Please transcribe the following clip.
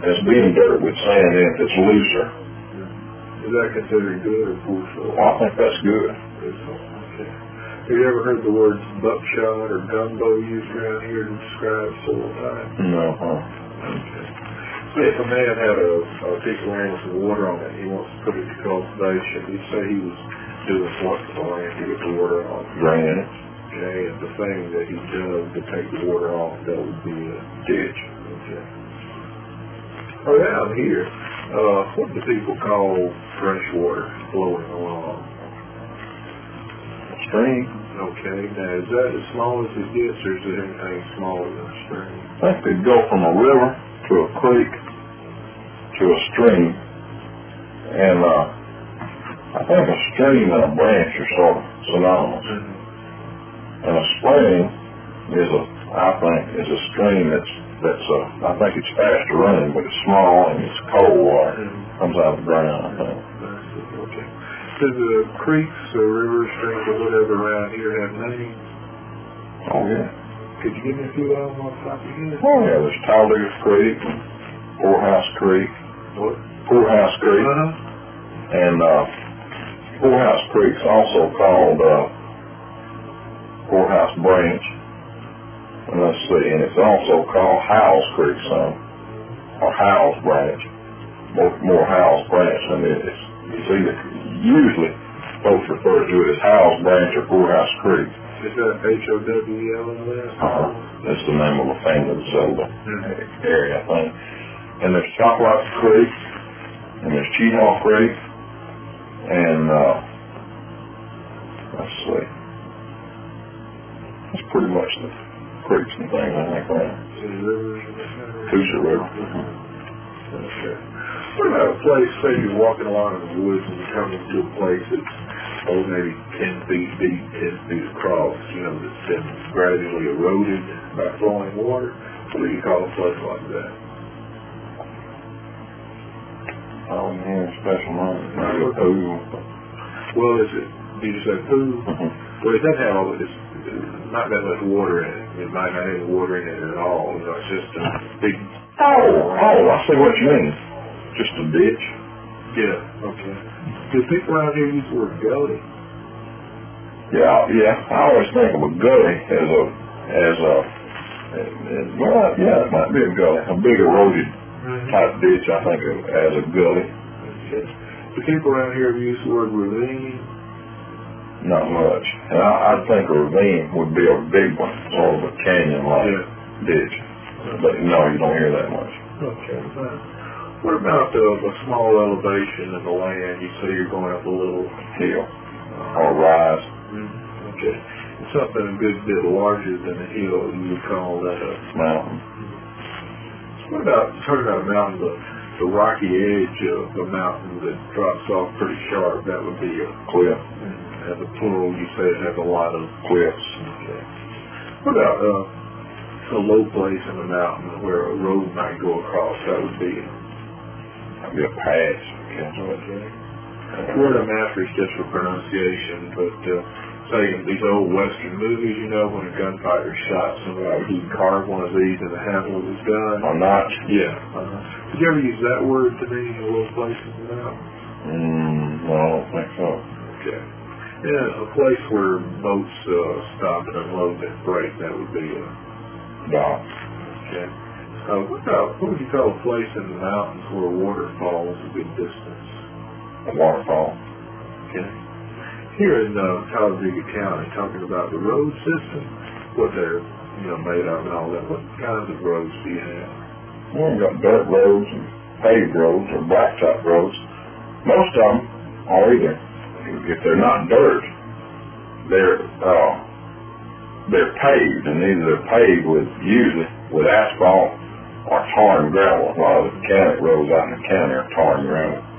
It's being dirt with sand in it that's looser. Is that considered good or poor soil? I think that's good. Good soil. Okay. Have you ever heard the words buckshot or gumbo used around here to describe soil type? No. Okay. Say if a man had a piece of land with some water on it, he wants to put it to cultivation, he'd say he was doing what to the land to get the water off? Draining it. Okay, and the thing that he does to take the water off, that would be a ditch. Okay. Oh, down here, what do people call fresh water flowing along? A stream. Okay, now is that as small as it gets, or is it anything smaller than a stream? I think they go from a river to a creek to a stream, and I think a stream and a branch are sort of synonymous. And a spring is a stream that's I think it's faster running, but it's small and it's cold water. Comes out of the ground, I think. Okay. Do the creeks or rivers, streams or whatever around here have names? Oh yeah. Could you give me a few of them off the top of your head? Oh yeah, there's Talladega Creek and Poorhouse Creek. What? Poorhouse Creek. And Poorhouse Creek's also called Poorhouse Branch. And let's see, and it's also called Howells Creek some, or Howells Branch. More Howells Branch than it is. Usually folks refer to it as Howells Branch or Poorhouse Creek. Is that H-O-W-L in there? That's the name of a family that's in the area, I think. And there's Chocolate Creek, and there's Cheahaw Creek, and let's see. That's pretty much the creeks and things, I think, right? Coosa River. Okay. What about a place, say you're walking along in the woods and you come into a place that's, maybe 10 feet deep, 10 feet across, that's been gradually eroded by flowing water? What do you call a place like that? Oh, yeah, special money. Maybe a pool. Well, did you say pool? Well, it doesn't have it's not that much water in it. It might not have any water in it at all. It's just a big... Oh, I see what you mean. Just a ditch? Yeah, okay. Do people around here use the word gully? Yeah. I always think of a gully it might be a gully. A big eroded type ditch, I think of as a gully. Okay. Do people around here use the word ravine? Not much. And I think a ravine would be a big one, sort of a canyon-like ditch. But no, you don't hear that much. Okay, fine. What about a small elevation in the land? You say you're going up a little hill or rise. Okay. Something a good bit larger than a hill, you would call that a mountain. What about, talking about a mountain, the rocky edge of the mountain that drops off pretty sharp, that would be a cliff. And the plural, you say it has a lot of cliffs. Okay. What about a low place in the mountain where a road might go across? That would be a pass. Okay. The word I'm after is just for pronunciation, but say in these old Western movies, when a gunfighter shot somebody, he'd carve one of these in the handle of his gun. A notch? Yeah. Did you ever use that word to mean a little place in the mountain? No, I don't think so. Okay. Yeah, a place where boats stop and unload and break, that would be a dock. Okay. What would you call a place in the mountains where water falls a good distance? A waterfall. Okay. Here in Talladega County, talking about the road system, what they're made of and all that, what kinds of roads do you have? Well, we've got dirt roads and paved roads or blacktop roads. Most of them are either, if they're not dirt, they're paved, and either they're paved usually with asphalt or tar and gravel. A lot of the county roads out in the county are tar and gravel.